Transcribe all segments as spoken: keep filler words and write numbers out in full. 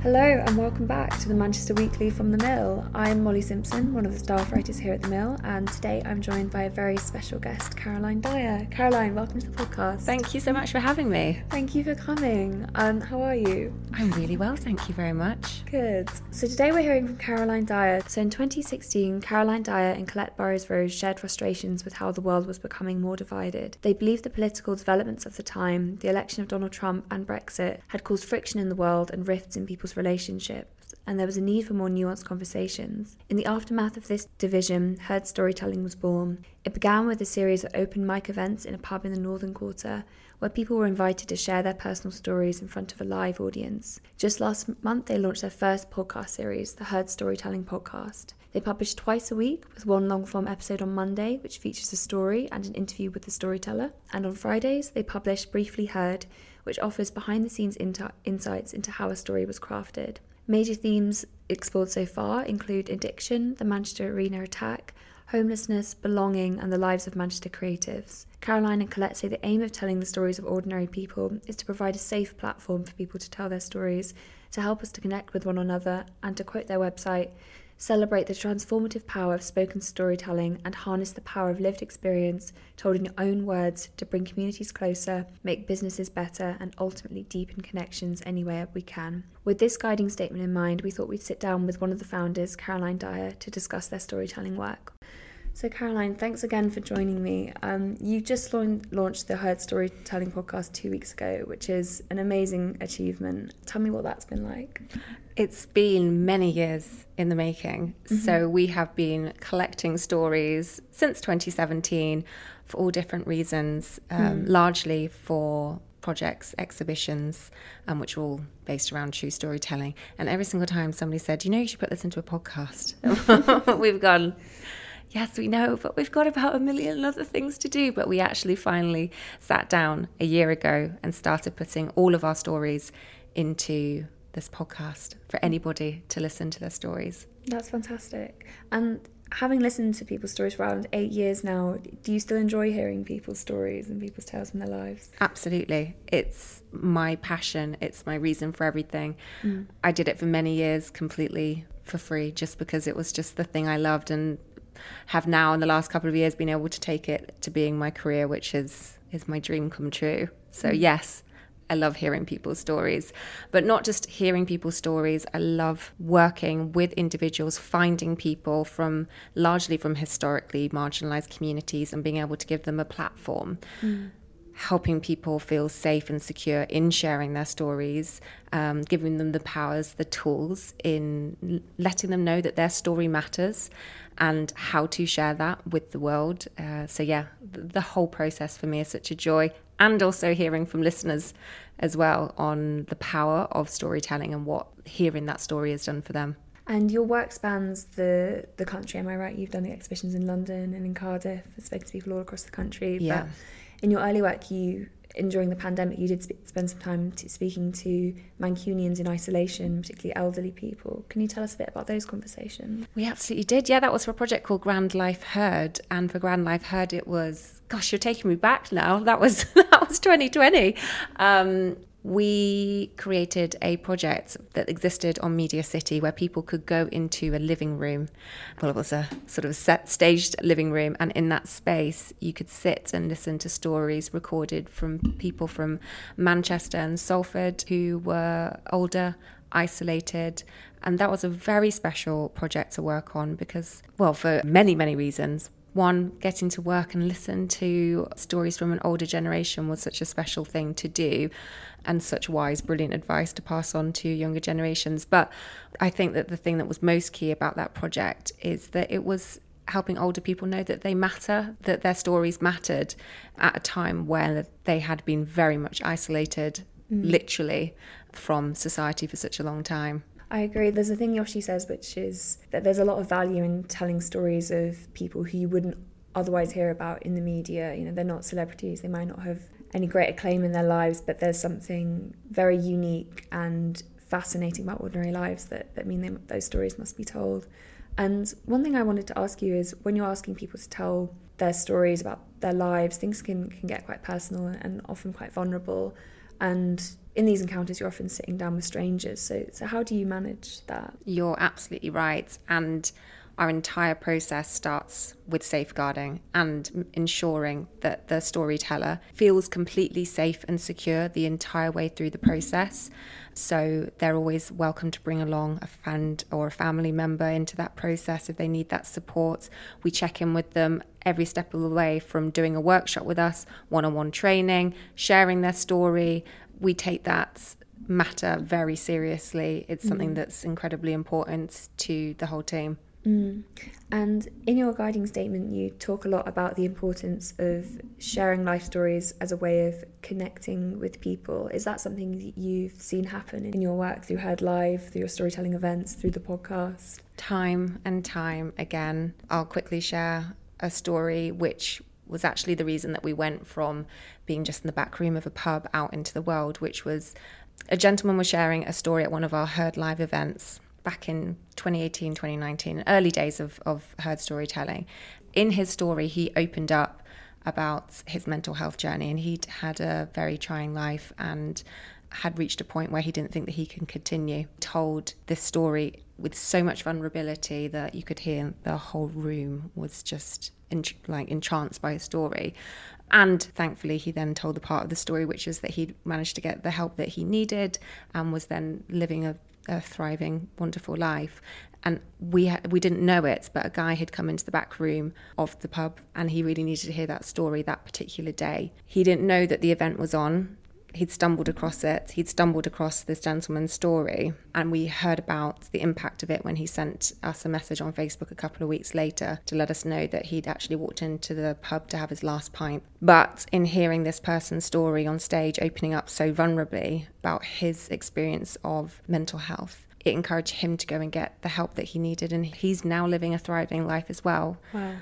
Hello and welcome back to the Manchester Weekly from The Mill. I'm Molly Simpson, one of the staff writers here at The Mill, and today I'm joined by a very special guest, Caroline Dyer. Caroline, welcome to the podcast. Thank you so much for having me. Thank you for coming. Um, how are you? I'm really well, thank you very much. Good. So today we're hearing from Caroline Dyer. So in twenty sixteen, Caroline Dyer and Colette Burrows-Rose shared frustrations with how the world was becoming more divided. They believed the political developments of the time, the election of Donald Trump and Brexit, had caused friction in the world and rifts in people's relationships, and there was a need for more nuanced conversations. In the aftermath of this division, Heard Storytelling was born. It began with a series of open mic events in a pub in the Northern Quarter, where people were invited to share their personal stories in front of a live audience. Just last month, they launched their first podcast series, the Heard Storytelling Podcast. They publish twice a week, with one long-form episode on Monday, which features a story and an interview with the storyteller. And on Fridays, they publish Briefly Heard, which offers behind-the-scenes inti- insights into how a story was crafted. Major themes explored so far include addiction, the Manchester Arena attack, homelessness, belonging, and the lives of Manchester creatives. Caroline and Colette say the aim of telling the stories of ordinary people is to provide a safe platform for people to tell their stories, to help us to connect with one another, and to quote their website, celebrate the transformative power of spoken storytelling and harness the power of lived experience told in your own words to bring communities closer, make businesses better, and ultimately deepen connections anywhere we can. With this guiding statement in mind, we thought we'd sit down with one of the founders, Caroline Dyer, to discuss their storytelling work. So Caroline, thanks again for joining me. Um, you just laun- launched the Heard Storytelling Podcast two weeks ago, which is an amazing achievement. Tell me what that's been like. It's been many years in the making. Mm-hmm. So we have been collecting stories since twenty seventeen for all different reasons, um, mm. largely for projects, exhibitions, um, which are all based around true storytelling. And every single time somebody said, you know, you should put this into a podcast. We've gone, yes, we know, but we've got about a million other things to do. But we actually finally sat down a year ago and started putting all of our stories into this podcast for anybody to listen to their stories. That's fantastic. And having listened to people's stories for around eight years now, do you still enjoy hearing people's stories and people's tales from their lives? Absolutely. It's my passion. It's my reason for everything. Mm. I did it for many years completely for free, just because it was just the thing I loved, and have now in the last couple of years been able to take it to being my career, which is is my dream come true. So mm. yes, I love hearing people's stories, but not just hearing people's stories. I love working with individuals, finding people from largely from historically marginalized communities and being able to give them a platform. Mm. Helping people feel safe and secure in sharing their stories, um, giving them the powers, the tools in letting them know that their story matters and how to share that with the world. Uh, so yeah, the whole process for me is such a joy, and also hearing from listeners as well on the power of storytelling and what hearing that story has done for them. And your work spans the, the country, am I right? You've done the exhibitions in London and in Cardiff, and spoken to people all across the country. Yeah. But in your early work, you, and during the pandemic, you did sp- spend some time t- speaking to Mancunians in isolation, particularly elderly people. Can you tell us a bit about those conversations? We absolutely did. Yeah, that was for a project called Grand Life Heard. And for Grand Life Heard, it was, gosh, you're taking me back now. That was that was twenty twenty. Um, we created a project that existed on Media City where people could go into a living room. Well, it was a sort of set staged living room, and in that space you could sit and listen to stories recorded from people from Manchester and Salford who were older, isolated. And that was a very special project to work on because, well, for many, many reasons. One, getting to work and listen to stories from an older generation was such a special thing to do, and such wise, brilliant advice to pass on to younger generations. But I think that the thing that was most key about that project is that it was helping older people know that they matter, that their stories mattered at a time when they had been very much isolated, mm. literally, from society for such a long time. I agree. There's a thing Yoshi says, which is that there's a lot of value in telling stories of people who you wouldn't otherwise hear about in the media. You know, they're not celebrities. They might not have any great acclaim in their lives, but there's something very unique and fascinating about ordinary lives that, that mean they, those stories must be told. And one thing I wanted to ask you is, when you're asking people to tell their stories about their lives, things can, can get quite personal and often quite vulnerable. And in these encounters, you're often sitting down with strangers. So, so how do you manage that? You're absolutely right. And our entire process starts with safeguarding and ensuring that the storyteller feels completely safe and secure the entire way through the process. So they're always welcome to bring along a friend or a family member into that process if they need that support. We check in with them every step of the way, from doing a workshop with us, one-on-one training, sharing their story. We take that matter very seriously. It's something mm. that's incredibly important to the whole team. Mm. And in your guiding statement, you talk a lot about the importance of sharing life stories as a way of connecting with people. Is that something that you've seen happen in your work through Heard Live, through your storytelling events, through the podcast? Time and time again. I'll quickly share a story which was actually the reason that we went from being just in the back room of a pub out into the world, which was a gentleman was sharing a story at one of our Heard Live events back in twenty eighteen, twenty nineteen, early days of, of Heard storytelling. In his story, he opened up about his mental health journey, and he'd had a very trying life and had reached a point where he didn't think that he can continue. Told this story with so much vulnerability that you could hear the whole room was just en- like entranced by his story. And thankfully, he then told the part of the story, which is that he'd managed to get the help that he needed and was then living a a thriving, wonderful life. And we ha- we didn't know it, but a guy had come into the back room of the pub and he really needed to hear that story that particular day. He didn't know that the event was on. He'd stumbled across it. He'd stumbled across this gentleman's story, and we heard about the impact of it when he sent us a message on Facebook a couple of weeks later to let us know that he'd actually walked into the pub to have his last pint. But in hearing this person's story on stage, opening up so vulnerably about his experience of mental health, it encouraged him to go and get the help that he needed, and he's now living a thriving life as well. Wow.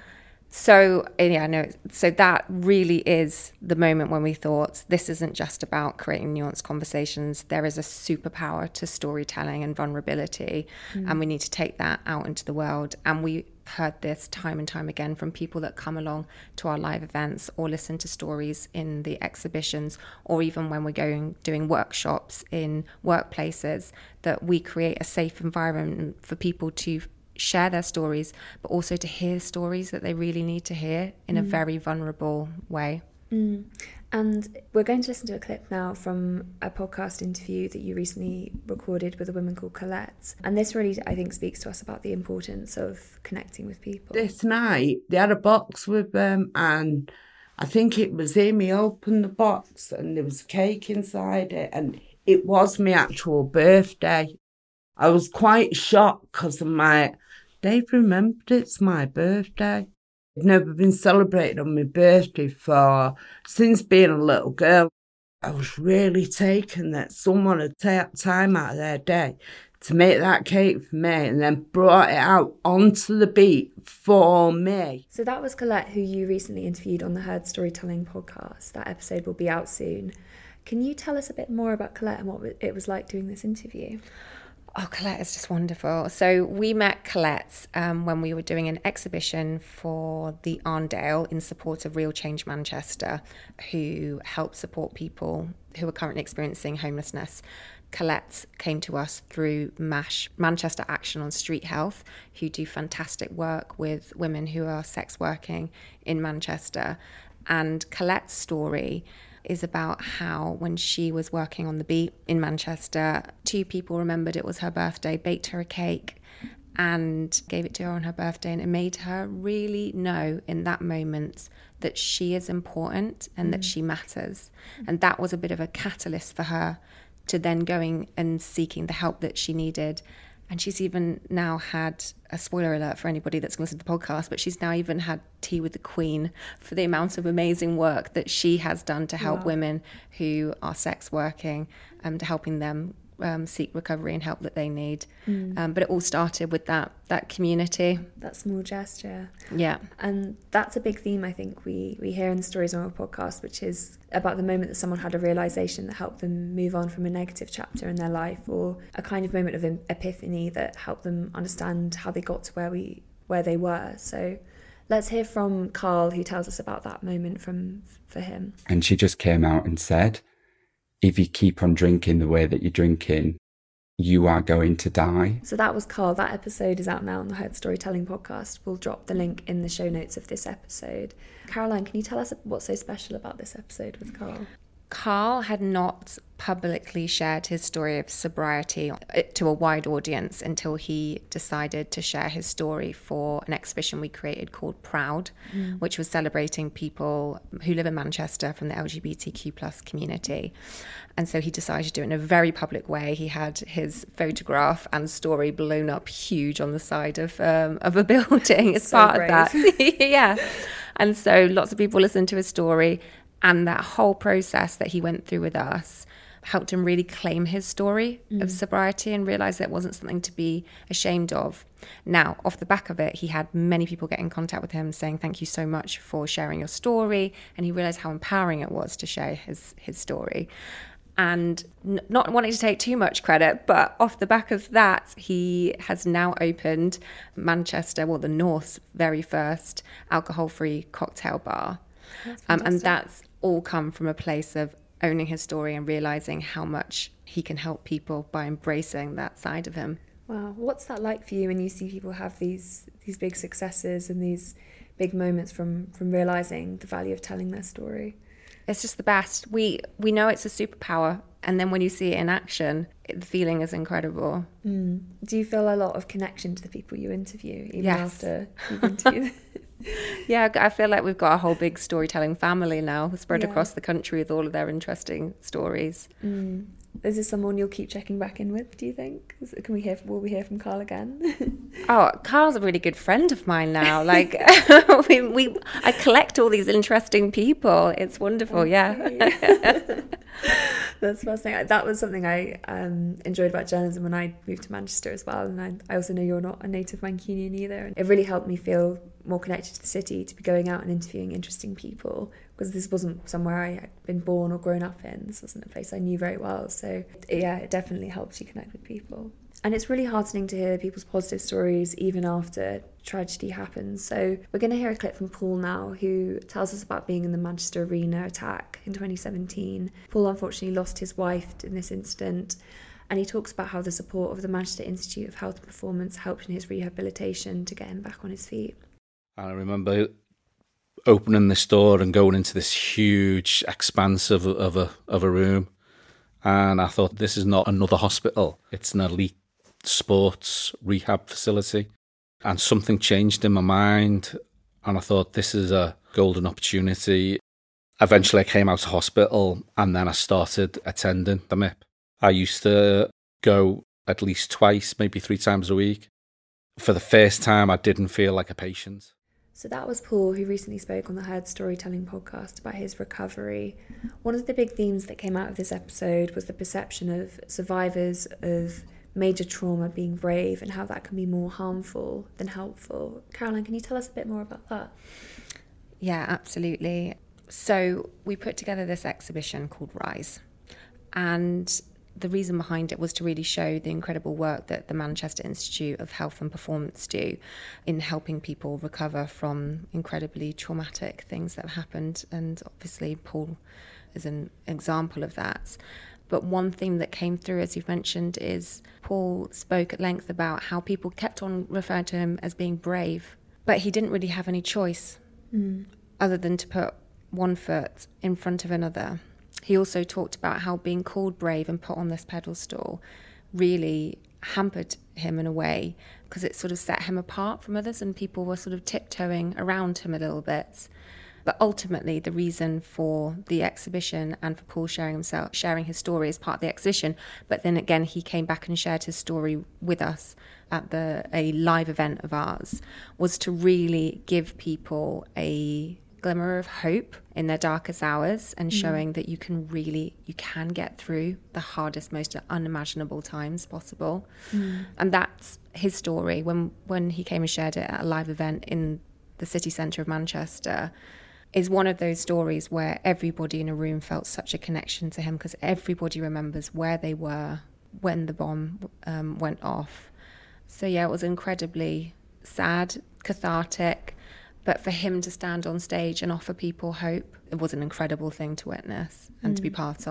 So, yeah, no, so that really is the moment when we thought this isn't just about creating nuanced conversations. There is a superpower to storytelling and vulnerability, mm. and we need to take that out into the world. And we heard this time and time again from people that come along to our live events or listen to stories in the exhibitions, or even when we're going doing workshops in workplaces, that we create a safe environment for people to share their stories, but also to hear stories that they really need to hear in mm. a very vulnerable way. Mm. And we're going to listen to a clip now from a podcast interview that you recently recorded with a woman called Colette. And this really, I think, speaks to us about the importance of connecting with people. This night, they had a box with them, and I think it was him. He opened the box and there was cake inside it, and it was my actual birthday. I was quite shocked because I'm like, they've remembered it's my birthday. I've never been celebrated on my birthday for, since being a little girl. I was really taken that someone had taken time out of their day to make that cake for me and then brought it out onto the beat for me. So that was Colette, who you recently interviewed on the Heard Storytelling podcast. That episode will be out soon. Can you tell us a bit more about Colette and what it was like doing this interview? Oh, Colette is just wonderful. So we met Colette um, when we were doing an exhibition for the Arndale in support of Real Change Manchester, who help support people who are currently experiencing homelessness. Colette came to us through MASH, Manchester Action on Street Health, who do fantastic work with women who are sex working in Manchester. And Colette's story is about how when she was working on the beat in Manchester, two people remembered it was her birthday, baked her a cake and gave it to her on her birthday, and it made her really know in that moment that she is important and mm. that she matters. And that was a bit of a catalyst for her to then going and seeking the help that she needed. And she's even now had, a spoiler alert for anybody that's going to listen to the podcast, but she's now even had tea with the Queen for the amount of amazing work that she has done to help wow. women who are sex working and um, to helping them um, seek recovery and help that they need. Mm. Um, but it all started with that that community. That small gesture. Yeah. And that's a big theme I think we, we hear in the stories on our podcast, which is about the moment that someone had a realisation that helped them move on from a negative chapter in their life, or a kind of moment of epiphany that helped them understand how they got to where we where they were. So let's hear from Carl, who tells us about that moment from for him. And she just came out and said, if you keep on drinking the way that you're drinking, you are going to die. So that was Carl. That episode is out now on the Heard Storytelling podcast. We'll drop the link in the show notes of this episode. Caroline, can you tell us what's so special about this episode with Carl? Carl had not publicly shared his story of sobriety to a wide audience until he decided to share his story for an exhibition we created called Proud, mm. which was celebrating people who live in Manchester from the L G B T Q plus community. And so he decided to do it in a very public way. He had his photograph and story blown up huge on the side of um, of a building as so part brave. of that. Yeah. And so lots of people listened to his story. And that whole process that he went through with us helped him really claim his story mm. of sobriety and realize that it wasn't something to be ashamed of. Now, off the back of it, he had many people get in contact with him saying, thank you so much for sharing your story. And he realized how empowering it was to share his, his story. And n- not wanting to take too much credit, but off the back of that, he has now opened Manchester, well, the North's very first alcohol-free cocktail bar. That's um, and that's all come from a place of owning his story and realizing how much he can help people by embracing that side of him. Wow. What's that like for you when you see people have these these big successes and these big moments from, from realizing the value of telling their story? It's just the best. We we know it's a superpower. And then when you see it in action, it, the feeling is incredible. Mm. Do you feel a lot of connection to the people you interview, even yes. after you've interviewed them? Yeah, I feel like we've got a whole big storytelling family now spread yeah. across the country with all of their interesting stories. Mm. Is this someone you'll keep checking back in with, do you think? Can we hear, will we hear from Carl again? Oh, Carl's a really good friend of mine now. Like, we, we, I collect all these interesting people. It's wonderful, yeah. That's fascinating. That was something I um, enjoyed about journalism when I moved to Manchester as well. And I, I also know you're not a native Mancunian either. And it really helped me feel more connected to the city, to be going out and interviewing interesting people, because this wasn't somewhere I had been born or grown up in. This wasn't a place I knew very well. So yeah, it definitely helps you connect with people. And it's really heartening to hear people's positive stories even after tragedy happens. So we're going to hear a clip from Paul now, who tells us about being in the Manchester Arena attack in twenty seventeen. Paul unfortunately lost his wife in this incident, and he talks about how the support of the Manchester Institute of Health and Performance helped in his rehabilitation to get him back on his feet. I remember opening this door and going into this huge expanse of, of, a, of a room, and I thought, this is not another hospital. It's an elite sports rehab facility. And something changed in my mind, and I thought, this is a golden opportunity. Eventually I came out of hospital, and then I started attending the M I P. I used to go at least twice, maybe three times a week. For the first time, I didn't feel like a patient. So that was Paul, who recently spoke on the Heard Storytelling podcast about his recovery. One of the big themes that came out of this episode was the perception of survivors of major trauma being brave and how that can be more harmful than helpful. Caroline, can you tell us a bit more about that? Yeah, absolutely. So we put together this exhibition called Rise, and the reason behind it was to really show the incredible work that the Manchester Institute of Health and Performance do in helping people recover from incredibly traumatic things that have happened. And obviously Paul is an example of that. But one theme that came through, as you've mentioned, is Paul spoke at length about how people kept on referring to him as being brave, but he didn't really have any choice mm. other than to put one foot in front of another. He also talked about how being called brave and put on this pedestal really hampered him in a way, because it sort of set him apart from others and people were sort of tiptoeing around him a little bit. But ultimately, the reason for the exhibition and for Paul sharing himself, sharing his story as part of the exhibition, but then again, he came back and shared his story with us at the a live event of ours, was to really give people a glimmer of hope in their darkest hours and showing mm. that you can really, you can get through the hardest, most unimaginable times possible. Mm. And that's his story. When, when he came and shared it at a live event in the city centre of Manchester, is one of those stories where everybody in a room felt such a connection to him, because everybody remembers where they were when the bomb um, went off. So yeah, it was incredibly sad, cathartic, but for him to stand on stage and offer people hope, it was an incredible thing to witness and mm. to be part of.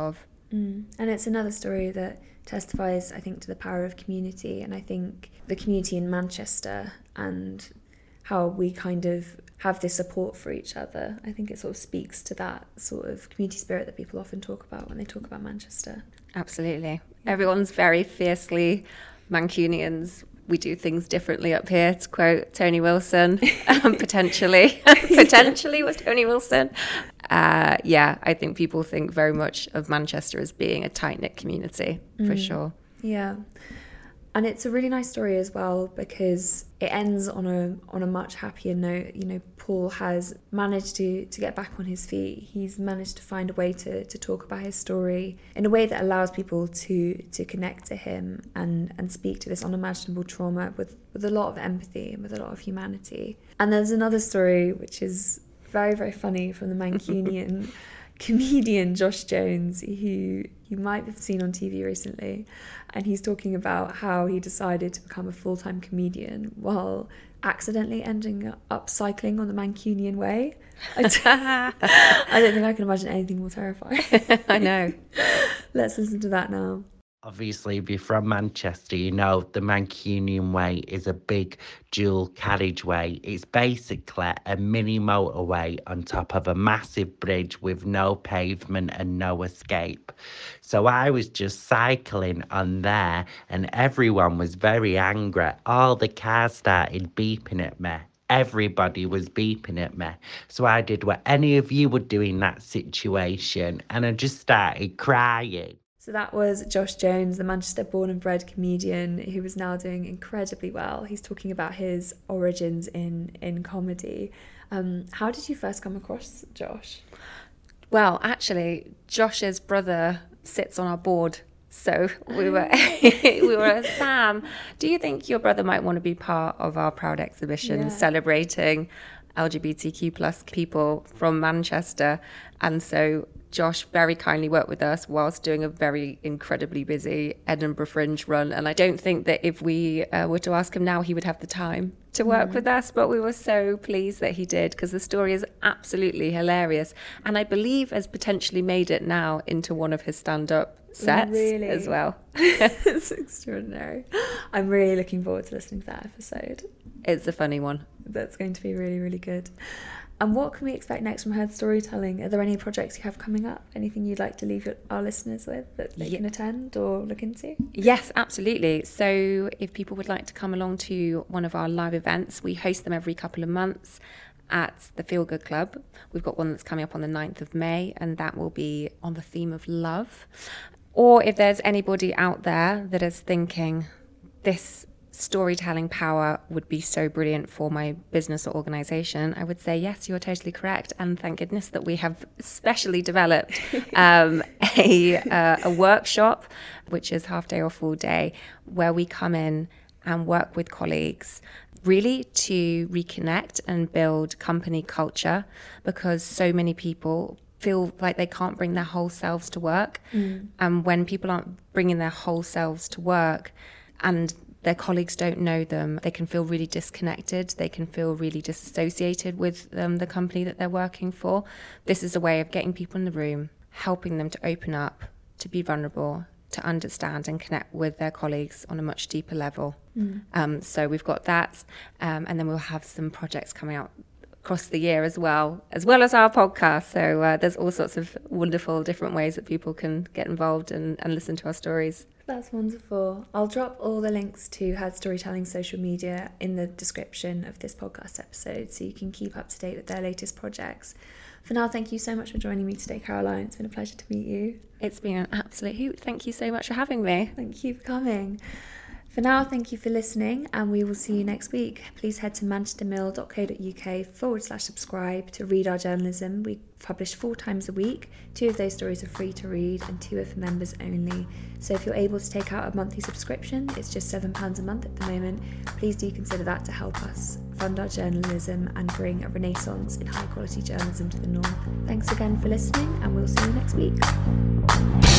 Mm. And it's another story that testifies, I think, to the power of community. And I think the community in Manchester and how we kind of have this support for each other, I think it sort of speaks to that sort of community spirit that people often talk about when they talk about Manchester. Absolutely. Everyone's very fiercely Mancunians. We do things differently up here, to quote Tony Wilson, um, potentially, potentially with Tony Wilson. Uh, yeah, I think people think very much of Manchester as being a tight-knit community, for Mm. sure. Yeah. And it's a really nice story as well because it ends on a on a much happier note. You know, Paul has managed to to get back on his feet. He's managed to find a way to to talk about his story in a way that allows people to to connect to him and and speak to this unimaginable trauma with with a lot of empathy and with a lot of humanity. And there's another story which is very, very funny from the Mancunian comedian Josh Jones, who you might have seen on T V recently, and he's talking about how he decided to become a full-time comedian while accidentally ending up cycling on the Mancunian way. I don't, I don't think I can imagine anything more terrifying. I know. Let's listen to that now. Obviously, if you're from Manchester, you know the Mancunian Way is a big dual carriageway. It's basically a mini motorway on top of a massive bridge with no pavement and no escape. So I was just cycling on there and everyone was very angry. All the cars started beeping at me. Everybody was beeping at me. So I did what any of you would do in that situation and I just started crying. So that was Josh Jones, the Manchester born and bred comedian who is now doing incredibly well. He's talking about his origins in, in comedy. Um, how did you first come across Josh? Well, actually, Josh's brother sits on our board. So we were, we were, Sam, do you think your brother might want to be part of our Proud exhibition Yeah. celebrating L G B T Q plus people from Manchester? And so Josh very kindly worked with us whilst doing a very incredibly busy Edinburgh Fringe run. And I don't think that if we uh, were to ask him now, he would have the time to work mm. with us. But we were so pleased that he did because the story is absolutely hilarious. And I believe has potentially made it now into one of his stand-up sets really? as well. It's extraordinary. I'm really looking forward to listening to that episode. It's a funny one. That's going to be really, really good. And what can we expect next from Heard Storytelling? Are there any projects you have coming up? Anything you'd like to leave your, our listeners with that they yeah. can attend or look into? Yes, absolutely. So if people would like to come along to one of our live events, we host them every couple of months at the Feel Good Club. We've got one that's coming up on the ninth of May, and that will be on the theme of love. Or if there's anybody out there that is thinking this storytelling power would be so brilliant for my business or organization, I would say, yes, you're totally correct. And thank goodness that we have specially developed um, a, uh, a workshop, which is half day or full day, where we come in and work with colleagues really to reconnect and build company culture, because so many people feel like they can't bring their whole selves to work. Mm. And when people aren't bringing their whole selves to work and their colleagues don't know them, they can feel really disconnected. They can feel really disassociated with um, the company that they're working for. This is a way of getting people in the room, helping them to open up, to be vulnerable, to understand and connect with their colleagues on a much deeper level. Mm. Um, so we've got that. Um, and then we'll have some projects coming out across the year as well, as well as our podcast. So uh, there's all sorts of wonderful different ways that people can get involved and, and listen to our stories. That's wonderful. I'll drop all the links to Heard Storytelling social media in the description of this podcast episode so you can keep up to date with their latest projects. For now, thank you so much for joining me today, Caroline. It's been a pleasure to meet you. It's been an absolute hoot. Thank you so much for having me. Thank you for coming. For now, thank you for listening, and we will see you next week. Please head to manchestermill.co.uk forward slash subscribe to read our journalism. We publish four times a week. Two of those stories are free to read and two are for members only. So if you're able to take out a monthly subscription, it's just seven pounds a month at the moment. Please do consider that to help us fund our journalism and bring a renaissance in high quality journalism to the north. Thanks again for listening, and we'll see you next week.